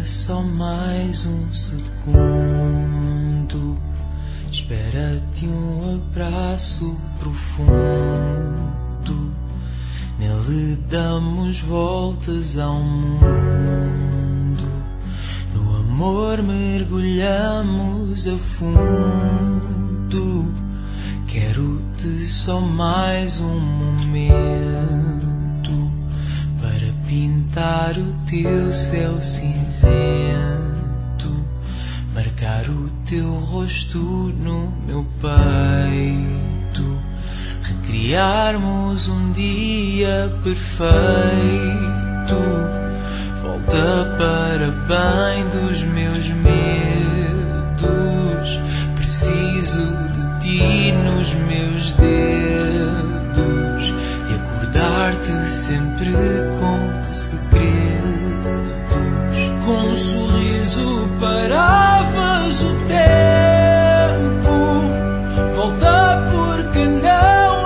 só mais um segundo. Espera-te um abraço profundo. Nele damos voltas ao mundo. No amor mergulhamos a fundo. Quero-te só mais um momento para pintar o teu céu cinzento, marcar o teu rosto no meu peito, recriarmos um dia perfeito. Volta para bem dos meus medos. Preciso de ti nos meus dedos, de acordar-te sempre com segredos. Com um sorriso paravas o tempo. Volta porque não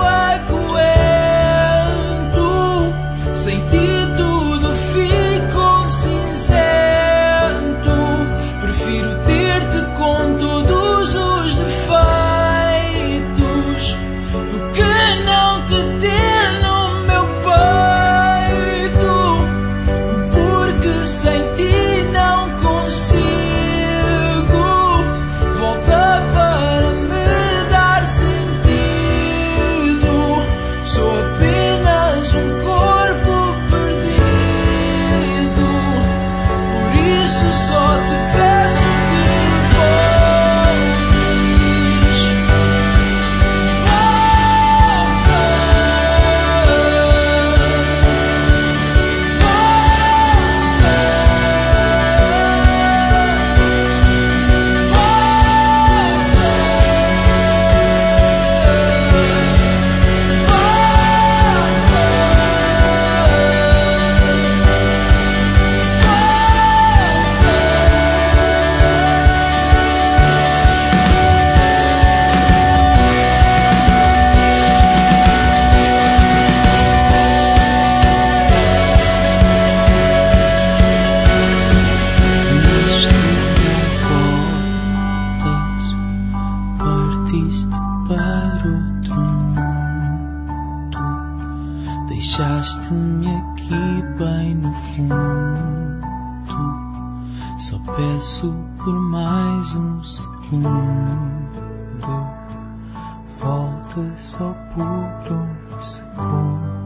aguento. Sem ti tudo ficou cinzento. Prefiro ter-te com todos os defeitos do que não te ter no meu peito. Porque sem ti não consigo. Volta para me dar sentido. Sou apenas um corpo perdido. Por isso só te peço que voltes. Partiste para outro mundo. Deixaste-me aqui bem no fundo. Só peço por mais um segundo. Volta só por um segundo.